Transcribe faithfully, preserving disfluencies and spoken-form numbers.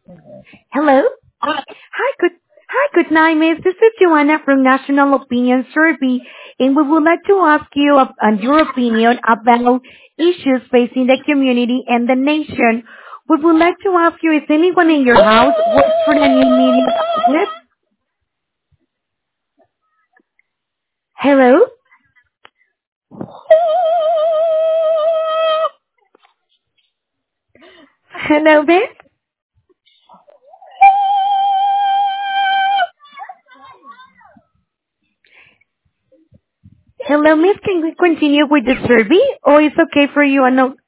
Hello? Hi, good Hi, good night, miss. This is Joanna from National Opinion Survey, and we would like to ask you of, on your opinion about issues facing the community and the nation. We would like to ask you, is anyone in your house works for the new media outlet? Hello? Hello, miss? Hello, miss. Can we continue with the survey, or is okay for you? I know